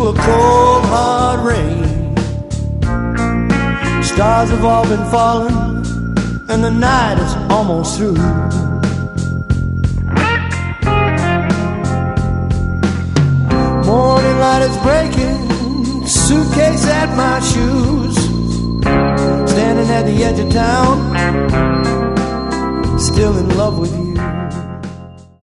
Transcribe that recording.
a cold, hard rain. Stars have all been falling, and the night is almost through. Morning light is breaking, suitcase at my shoes. Standing at the edge of town, still in love with you.